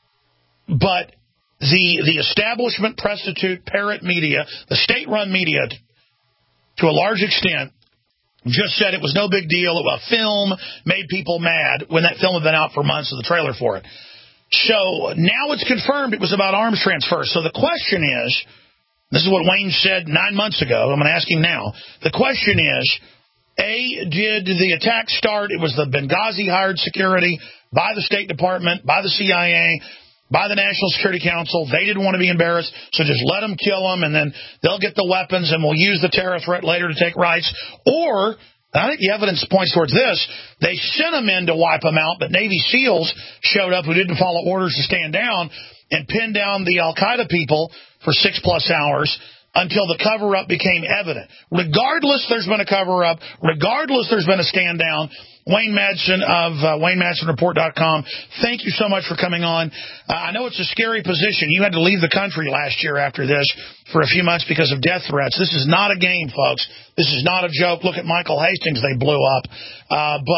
But the the establishment, prostitute, parrot media, the state-run media, to a large extent, just said it was no big deal. A film made people mad when that film had been out for months of the trailer for it. So now it's confirmed it was about arms transfer. So the question is, this is what Wayne said nine months ago. I'm going to ask him now. The question is, A, did the attack start? It was the Benghazi hired security by the State Department, by the C I A, by the National Security Council. They didn't want to be embarrassed, so just let them kill them, and then they'll get the weapons, and we'll use the terror threat later to take rights. Or, I think the evidence points towards this, they sent them in to wipe them out, but Navy SEALs showed up who didn't follow orders to stand down and pinned down the Al-Qaeda people for six-plus hours until the cover-up became evident. Regardless there's been a cover-up, regardless there's been a stand-down, Wayne Madsen of uh, Wayne Madsen Report dot com, thank you so much for coming on. Uh, I know it's a scary position. You had to leave the country last year after this for a few months because of death threats. This is not a game, folks. This is not a joke. Look at Michael Hastings they blew up. Uh, but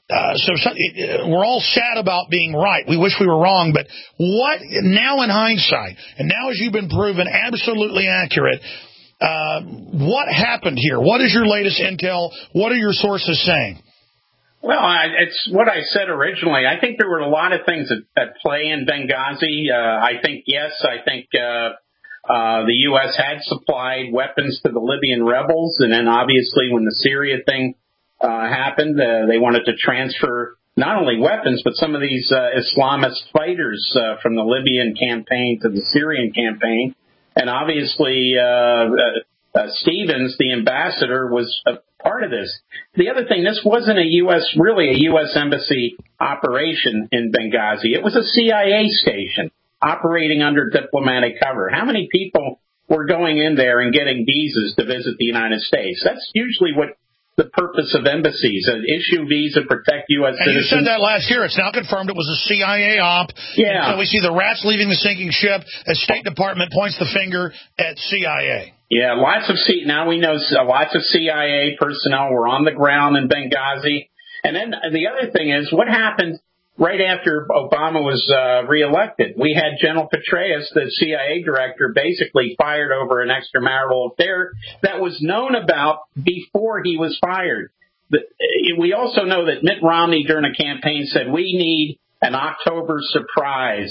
Uh, so, so it, we're all sad about being right. We wish we were wrong, but what now in hindsight, and now as you've been proven absolutely accurate, uh, what happened here? What is your latest intel? What are your sources saying? Well, I, it's what I said originally. I think there were a lot of things at, at play in Benghazi. Uh, I think, yes, I think uh, uh, the U S had supplied weapons to the Libyan rebels, and then obviously when the Syria thing uh, happened, uh, they wanted to transfer not only weapons, but some of these uh, Islamist fighters uh, from the Libyan campaign to the Syrian campaign. And obviously uh, uh, uh, Stevens, the ambassador, was a part of this. The other thing, this wasn't a U S, really a U S embassy operation in Benghazi. It was a C I A station operating under diplomatic cover. How many people were going in there and getting visas to visit the United States? That's usually what the purpose of embassies, an issue visa, protect U S and citizens. And you said that last year. It's now confirmed it was a C I A op. Yeah. So we see the rats leaving the sinking ship as State Department points the finger at C I A. Yeah, lots of C. Now we know lots of C I A personnel were on the ground in Benghazi. And then the other thing is, what happened right after Obama was uh, reelected? We had General Petraeus, the C I A director, basically fired over an extramarital affair that was known about before he was fired. The, we also know that Mitt Romney during a campaign said we need an October surprise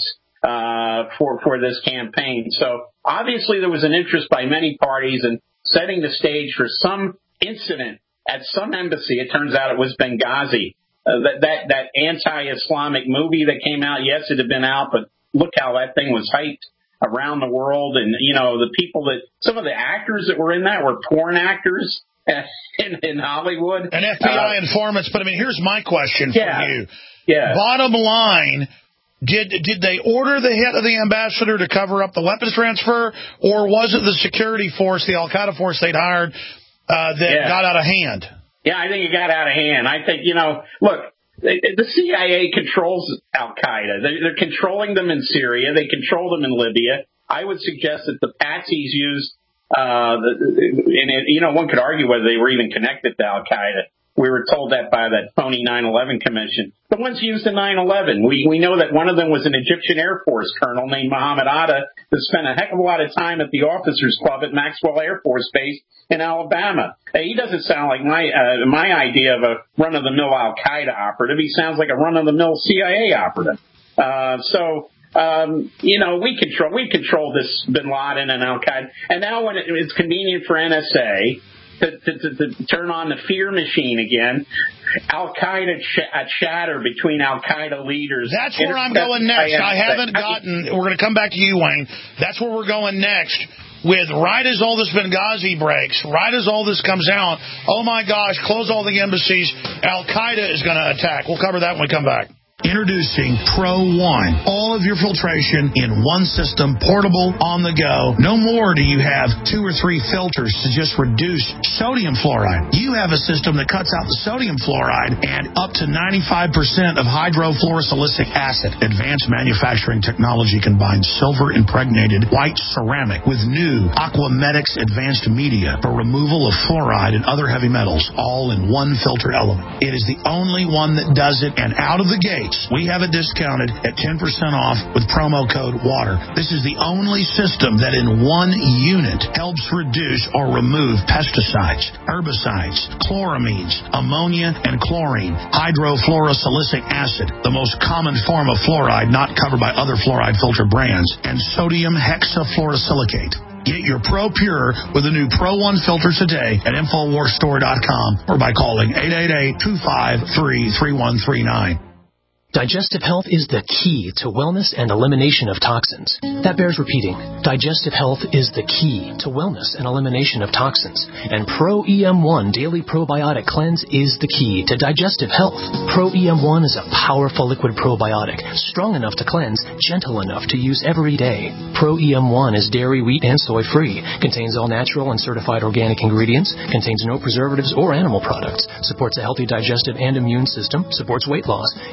uh, for for this campaign. So obviously there was an interest by many parties in setting the stage for some incident at some embassy. It turns out it was Benghazi. Uh, that, that that anti-Islamic movie that came out, yes, it had been out, but look how that thing was hyped around the world. And, you know, the people that, some of the actors that were in that were porn actors in, in Hollywood. And F B I uh, informants. But, I mean, here's my question yeah, for you. Yeah. Bottom line, did did they order the head of the ambassador to cover up the weapons transfer, or was it the security force, the Al-Qaeda force they'd hired, uh, that yeah. got out of hand? Yeah, I think it got out of hand. I think, you know, look, the C I A controls Al-Qaeda. They're controlling them in Syria. They control them in Libya. I would suggest that the patsies used, uh, the, and it, you know, one could argue whether they were even connected to Al-Qaeda. We were told that by that phony nine eleven commission. The ones used in nine eleven, we, we know that one of them was an Egyptian Air Force colonel named Mohammed Atta that spent a heck of a lot of time at the Officers Club at Maxwell Air Force Base in Alabama. He doesn't sound like my uh, my idea of a run-of-the-mill Al-Qaeda operative. He sounds like a run-of-the-mill C I A operative. Uh, so, um, you know, we control we control this Bin Laden and Al-Qaeda. And now when it, it's convenient for N S A to, to, to, to turn on the fear machine again, Al-Qaeda ch- a chatter between Al-Qaeda leaders. That's where I'm going next. I haven't gotten, we're going to come back to you, Wayne. That's where we're going next. With right as all this Benghazi breaks, right as all this comes out, oh my gosh, close all the embassies, Al-Qaeda is going to attack. We'll cover that when we come back. Introducing Pro One. All of your filtration in one system, portable, on the go. No more do you have two or three filters to just reduce sodium fluoride. You have a system that cuts out the sodium fluoride and up to ninety-five percent of hydrofluorosilicic acid. Advanced manufacturing technology combines silver-impregnated white ceramic with new Aquamedics advanced media for removal of fluoride and other heavy metals, all in one filter element. It is the only one that does it, and out of the gate, we have it discounted at ten percent off with promo code WATER. This is the only system that in one unit helps reduce or remove pesticides, herbicides, chloramines, ammonia, and chlorine, hydrofluorosilicic acid, the most common form of fluoride not covered by other fluoride filter brands, and sodium hexafluorosilicate. Get your Pro Pure with the new Pro One filter today at Infowars Store dot com or by calling eight eight eight, two five three, three one three nine. Digestive health is the key to wellness and elimination of toxins. That bears repeating. Digestive health is the key to wellness and elimination of toxins. And Pro E M one Daily Probiotic Cleanse is the key to digestive health. Pro E M one is a powerful liquid probiotic, strong enough to cleanse, gentle enough to use every day. Pro E M one is dairy, wheat, and soy free, contains all natural and certified organic ingredients, contains no preservatives or animal products, supports a healthy digestive and immune system, supports weight loss, improves absorption,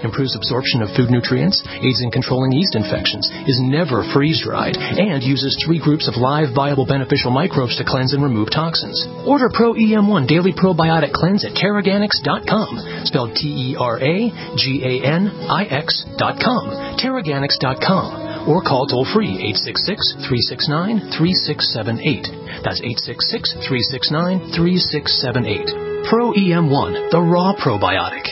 absorption of food nutrients, aids in controlling yeast infections, is never freeze-dried, and uses three groups of live, viable, beneficial microbes to cleanse and remove toxins. Order Pro E M one Daily Probiotic Cleanse at Terraganix dot com, spelled T E R A G A N I X dot com, Terraganix dot com, or call toll-free eight six six, three six nine, three six seven eight. That's eight six six, three six nine, three six seven eight. Pro E M one, the raw probiotic.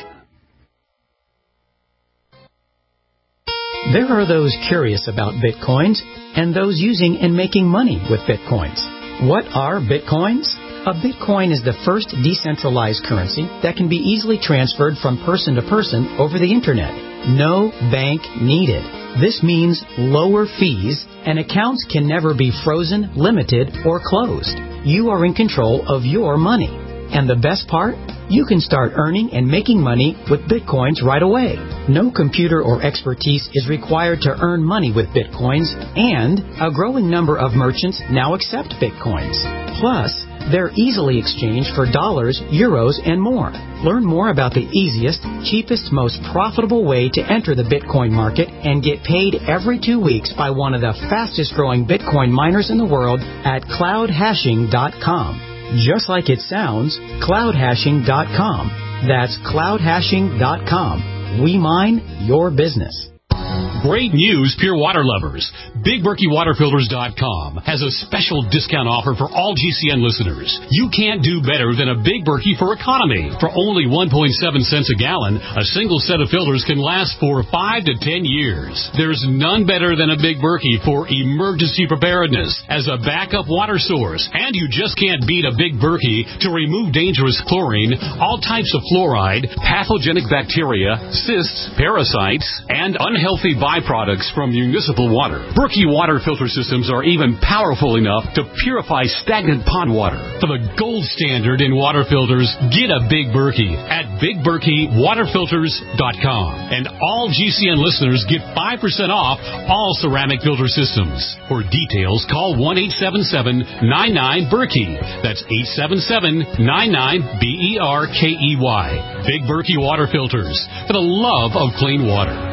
There are those curious about Bitcoins and those using and making money with Bitcoins. What are Bitcoins? A Bitcoin is the first decentralized currency that can be easily transferred from person to person over the Internet. No bank needed. This means lower fees, and accounts can never be frozen, limited, or closed. You are in control of your money. And the best part? You can start earning and making money with Bitcoins right away. No computer or expertise is required to earn money with Bitcoins, and a growing number of merchants now accept Bitcoins. Plus, they're easily exchanged for dollars, euros, and more. Learn more about the easiest, cheapest, most profitable way to enter the Bitcoin market and get paid every two weeks by one of the fastest growing Bitcoin miners in the world at cloud hashing dot com. Just like it sounds, cloud hashing dot com. That's cloud hashing dot com. We mine your business. Great news, Pure Water lovers. Big Berkey Water Filters dot com has a special discount offer for all G C N listeners. You can't do better than a Big Berkey for economy. For only one point seven cents a gallon, a single set of filters can last for five to ten years. There's none better than a Big Berkey for emergency preparedness as a backup water source. And you just can't beat a Big Berkey to remove dangerous chlorine, all types of fluoride, pathogenic bacteria, cysts, parasites, and unhealthy byproducts from municipal water. Berkey water filter systems are even powerful enough to purify stagnant pond water. For the gold standard in water filters, get a Big Berkey at Big Berkey Water Filters dot com. And all G C N listeners get five percent off all ceramic filter systems. For details, call one eight seven seven, nine nine, Berkey. That's eight seven seven, nine nine, B E R K E Y. Big Berkey Water Filters, for the love of clean water.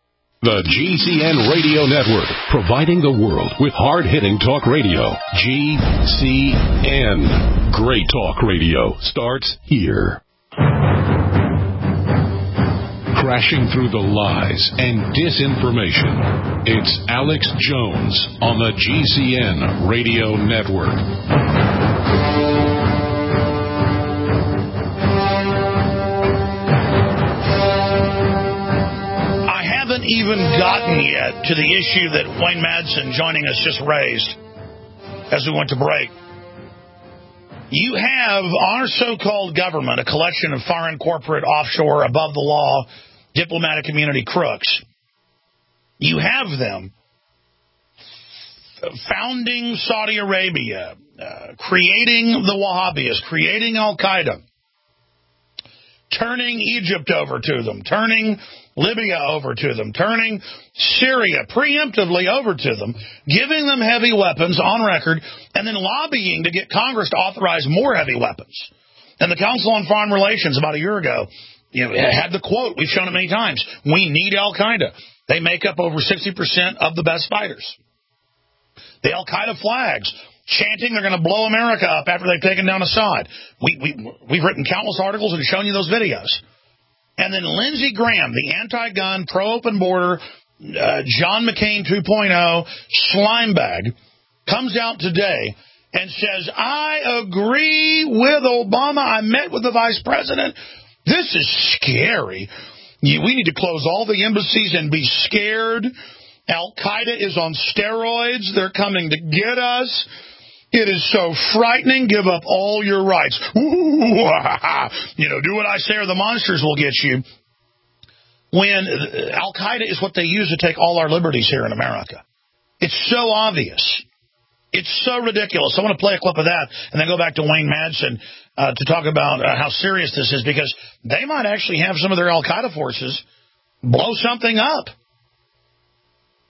The G C N Radio Network, providing the world with hard-hitting talk radio. G C N. Great talk radio starts here. Crashing through the lies and disinformation. It's Alex Jones on the G C N Radio Network. Even gotten yet to the issue that Wayne Madsen joining us just raised as we went to break. You have our so-called government, a collection of foreign, corporate, offshore, above the law, diplomatic community crooks. You have them founding Saudi Arabia, uh, creating the Wahhabis, creating Al-Qaeda, turning Egypt over to them, turning Libya over to them, turning Syria preemptively over to them, giving them heavy weapons on record, and then lobbying to get Congress to authorize more heavy weapons. And the Council on Foreign Relations about a year ago, you know, had the quote, we've shown it many times, we need Al-Qaeda. They make up over sixty percent of the best fighters. The Al-Qaeda flags, chanting they're going to blow America up after they've taken down Assad. We, we, we've written countless articles and shown you those videos. And then Lindsey Graham, the anti-gun, pro-open border, uh, John McCain two point oh slime bag, comes out today and says, I agree with Obama. I met with the vice president. This is scary. You, we need to close all the embassies and be scared. Al-Qaeda is on steroids. They're coming to get us. It is so frightening. Give up all your rights. Ooh, you know, do what I say or the monsters will get you. When Al-Qaeda is what they use to take all our liberties here in America. It's so obvious. It's so ridiculous. I want to play a clip of that and then go back to Wayne Madsen uh, to talk about uh, how serious this is, because they might actually have some of their Al-Qaeda forces blow something up.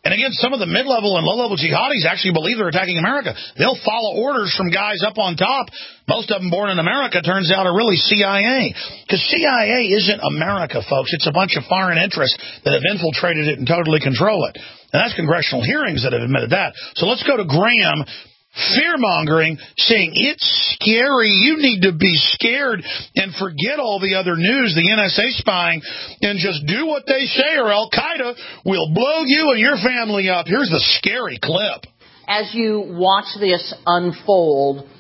And again, some of the mid-level and low-level jihadis actually believe they're attacking America. They'll follow orders from guys up on top. Most of them born in America, turns out, are really C I A. Because C I A isn't America, folks. It's a bunch of foreign interests that have infiltrated it and totally control it. And that's congressional hearings that have admitted that. So let's go to Graham. Fear-mongering, saying it's scary, you need to be scared and forget all the other news, the N S A spying, and just do what they say or Al-Qaeda will blow you and your family up. Here's the scary clip. As you watch this unfold,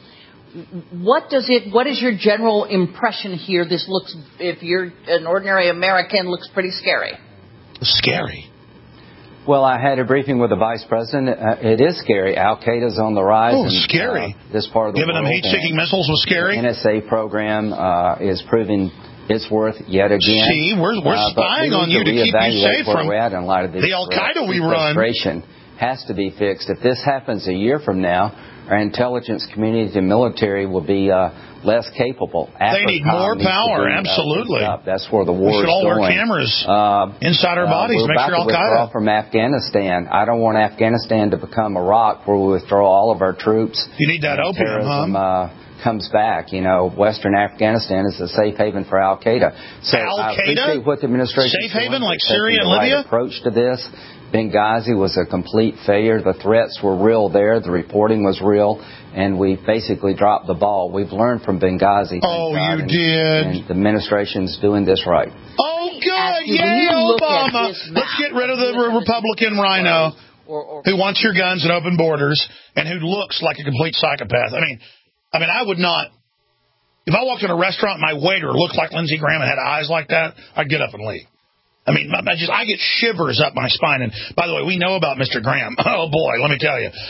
what does it? What is your general impression here? This looks, if you're an ordinary American, looks pretty scary. Scary. Well, I had a briefing with the vice president. Uh, it is scary. Al-Qaeda's on the rise. Oh, in, scary. Uh, this part of the Giving world. Giving them heat-seeking missiles was scary? The N S A program uh, is proving its worth yet again. See, we're, we're uh, spying on you to keep you safe from we're at in light of this the Al-Qaeda we run. Frustration has to be fixed. If this happens a year from now, our intelligence community and military will be uh, less capable. They need more power, be, absolutely. Uh, That's where the war is going. We should all going. wear cameras uh, inside our bodies. Uh, Make sure Al-Qaeda. Withdraw from Afghanistan. I don't want Afghanistan to become Iraq, where we withdraw all of our troops. You need that opium, terrorism, huh? Uh, comes back. You know, Western Afghanistan is a safe haven for Al-Qaeda. So Al-Qaeda? I appreciate what the administration safe haven like They're Syria and the Libya? Right approach to this. Benghazi was a complete failure. The threats were real there. The reporting was real. And we basically dropped the ball. We've learned from Benghazi. Oh, you and, did. And the administration's doing this right. Oh, good. Yay, Obama. Let's get rid of the Republican rhino who wants your guns and open borders and who looks like a complete psychopath. I mean, I mean, I would not. If I walked in a restaurant and my waiter looked like Lindsey Graham and had eyes like that, I'd get up and leave. I mean, I just I get shivers up my spine. And by the way, we know about Mister Graham. Oh, boy, let me tell you.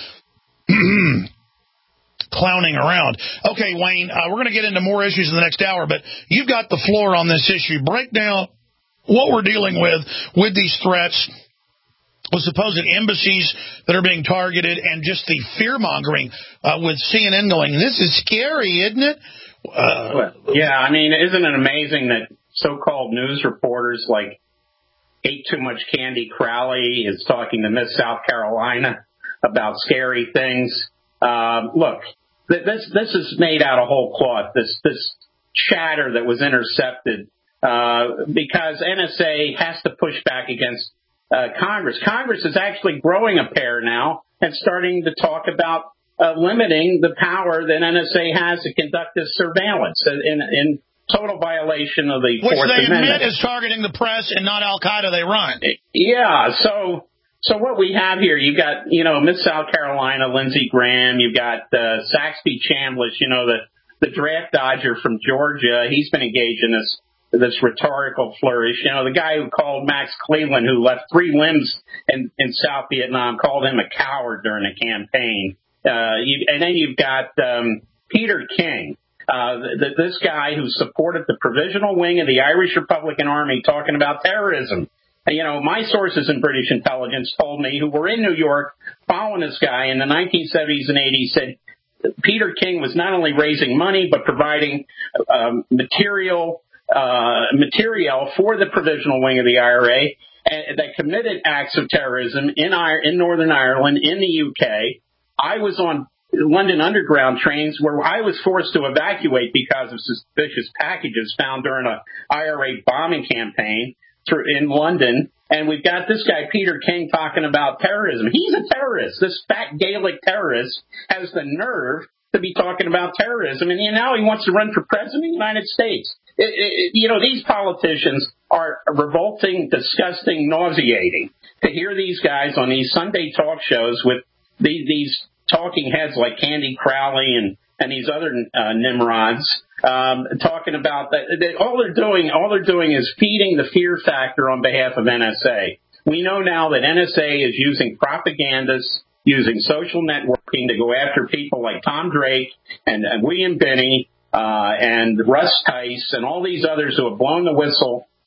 Clowning around. Okay, Wayne, uh, we're going to get into more issues in the next hour, but you've got the floor on this issue. Break down what we're dealing with with these threats, with supposed embassies that are being targeted, and just the fear-mongering uh, with C N N going, this is scary, isn't it? Uh, well, yeah, I mean, isn't it amazing that so-called news reporters like Ate Too Much Candy Crowley is talking to Miss South Carolina about scary things? Um, look, th- this this is made out of whole cloth, this this chatter that was intercepted uh, because N S A has to push back against uh, Congress. Congress is actually growing a pair now and starting to talk about uh, limiting the power that N S A has to conduct this surveillance in, in total violation of the Which Fourth they Amendment. admit is targeting the press and not Al-Qaeda they run. Yeah, so... So what we have here, you got, you know, Miss South Carolina, Lindsey Graham, you've got uh, Saxby Chambliss, you know, the, the draft dodger from Georgia. He's been engaged in this this rhetorical flourish. You know, the guy who called Max Cleveland, who left three limbs in, in South Vietnam, called him a coward during the campaign. Uh, you, and then you've got um, Peter King, uh, the, this guy who supported the provisional wing of the Irish Republican Army talking about terrorism. You know, my sources in British intelligence told me, who were in New York following this guy in the nineteen seventies and eighties, said Peter King was not only raising money but providing um, material uh, material for the provisional wing of the I R A and, that committed acts of terrorism in in Northern Ireland, in the U K. I was on London Underground trains where I was forced to evacuate because of suspicious packages found during a I R A bombing campaign in London, and we've got this guy Peter King talking about terrorism. He's a terrorist. This fat Gaelic terrorist has the nerve to be talking about terrorism, and now he wants to run for president of the United States. It, it, you know, these politicians are revolting, disgusting, nauseating. To hear these guys on these Sunday talk shows with these, these talking heads like Candy Crowley and, and these other uh, Nimrods, Um, talking about that, that all they're doing, all they're doing is feeding the fear factor on behalf of N S A. We know now that N S A is using propagandists, using social networking to go after people like Tom Drake and, and William Binney uh, and Russ Tice and all these others who have blown the whistle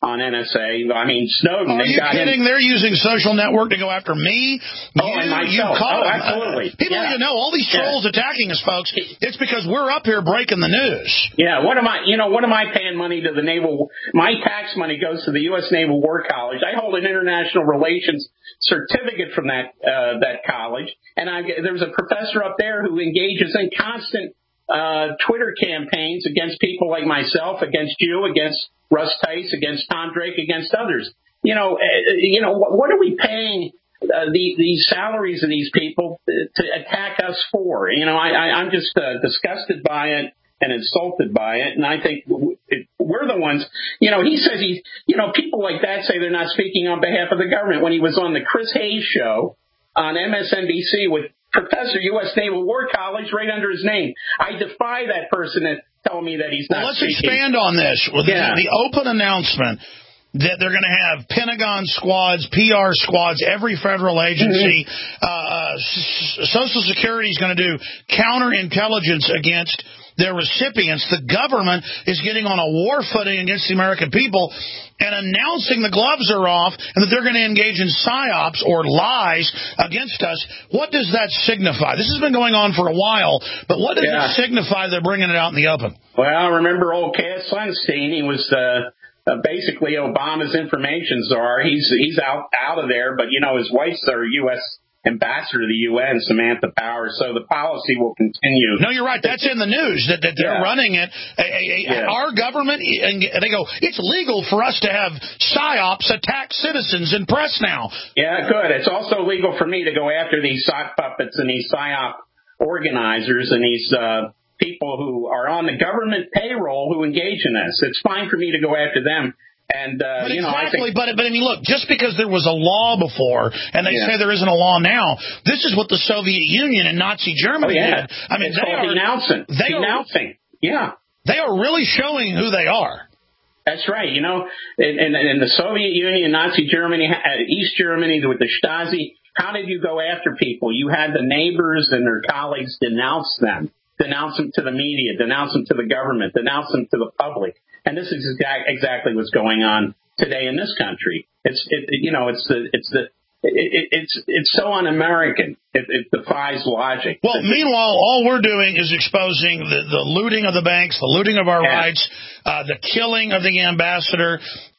on N S A. I mean, Snowden. Are you got kidding? Him. They're using social network to go after me. Oh, you, and myself. You call oh, them. absolutely. People yeah. need to know all these trolls yeah. attacking us, folks. It's because we're up here breaking the news. Yeah. What am I? You know, what am I paying money to the Naval? My tax money goes to the U S Naval War College. I hold an international relations certificate from that uh, that college, and I there's a professor up there who engages in constant uh, Twitter campaigns against people like myself, against you, against Russ Tice, against Tom Drake, against others. You know, uh, you know, what, what are we paying uh, the, these salaries of these people to attack us for? You know, I, I, I'm just uh, disgusted by it and insulted by it, and I think it, we're the ones. You know, he says he, you know, people like that say they're not speaking on behalf of the government. When he was on the Chris Hayes show on M S N B C with Professor U S Naval War College right under his name, I defy that person to tell me that he's not. Well, let's speaking. expand on this. Well, yeah. the, the open announcement that they're going to have Pentagon squads, P R squads, every federal agency. Mm-hmm. uh, S- Social Security is going to do counterintelligence against their recipients. The government is getting on a war footing against the American people and announcing the gloves are off and that they're going to engage in psyops or lies against us. What does that signify? This has been going on for a while, but what does yeah. it signify they're bringing it out in the open? Well, remember old Cass Sunstein? He was uh, uh, basically Obama's information czar. He's he's out, out of there, but, you know, his wife's our U S ambassador to the U N, Samantha Power, so the policy will continue. No, you're right. That's in the news, that, that they're yeah. running it. A, a, a, yeah. Our government, and they go, it's legal for us to have psyops attack citizens and press now. Yeah, good. It's also legal for me to go after these sock puppets and these psyop organizers and these uh, people who are on the government payroll who engage in this. It's fine for me to go after them. And, uh, but you know, exactly, I think, but, but I mean, look, just because there was a law before, and they yeah. say there isn't a law now, this is what the Soviet Union and Nazi Germany oh, yeah. did. I mean, it's they are denouncing. They denouncing. Are, yeah. They are really showing who they are. That's right. You know, in, in, in the Soviet Union, Nazi Germany, East Germany with the Stasi, how did you go after people? You had the neighbors and their colleagues denounce them, denounce them to the media, denounce them to the government, denounce them to the public. And this is exact, exactly what's going on today in this country. It's, it, it, you know, it's the, it's the, it, it, it's, it's so un-American. It, it defies logic. Well, it's, meanwhile, all we're doing is exposing the, the looting of the banks, the looting of our yeah. rights, uh, the killing of the ambassador.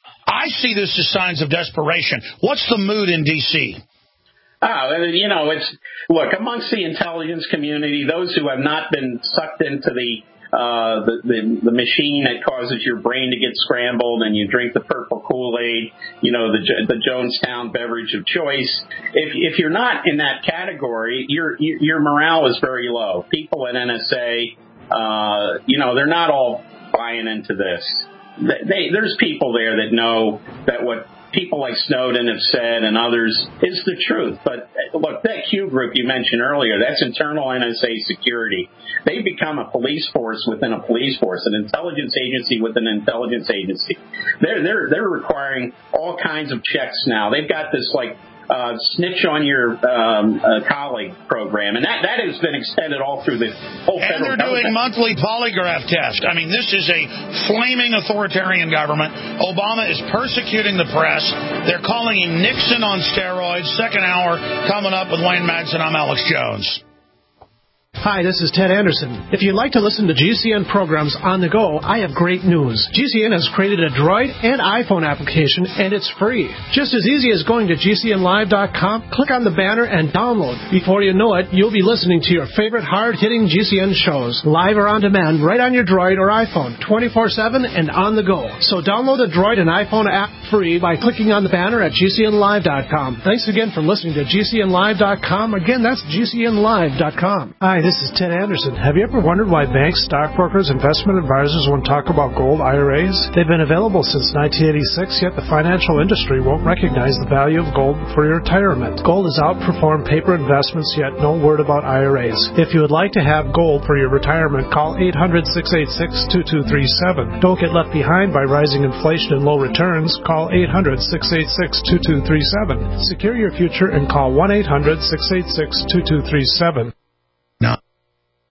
I see this as signs of desperation. What's the mood in D C? Oh, you know, it's, look, amongst the intelligence community, those who have not been sucked into the, Uh, the, the the machine that causes your brain to get scrambled and you drink the purple Kool-Aid, you know, the the Jonestown beverage of choice. If if you're not in that category, your your morale is very low. People at N S A, uh, you know, they're not all buying into this. They, they, there's people there that know that what people like Snowden have said and others is the truth. But look, that Q group you mentioned earlier, that's internal N S A security. They've become a police force within a police force, an intelligence agency within an intelligence agency. They're they're they're requiring all kinds of checks now. They've got this like uh, snitch on your um, uh, colleague program, and that that has been extended all through the whole and federal they're government. doing monthly polygraph tests. I mean, this is a flaming authoritarian government. Obama is persecuting the press. They're calling him Nixon on steroids. Second hour coming up with Wayne Madsen. I'm Alex Jones. Hi, this is Ted Anderson. If you'd like to listen to G C N programs on the go, I have great news. G C N has created a Droid and iPhone application, and it's free. Just as easy as going to G C N live dot com, click on the banner, and download. Before you know it, you'll be listening to your favorite hard-hitting G C N shows, live or on demand, right on your Droid or iPhone, twenty-four seven and on the go. So download the Droid and iPhone app free by clicking on the banner at G C N live dot com. Thanks again for listening to G C N live dot com. Again, that's G C N live dot com. Hi, this is Ted Anderson. Have you ever wondered why banks, stockbrokers, investment advisors won't talk about gold I R As? They've been available since nineteen eighty-six, yet the financial industry won't recognize the value of gold for your retirement. Gold has outperformed paper investments, yet no word about I R As. If you would like to have gold for your retirement, call eight hundred, six eight six, two two three seven. Don't get left behind by rising inflation and low returns. Call eight hundred, six eight six, two two three seven. Secure your future and call one eight hundred, six eight six, two two three seven. Now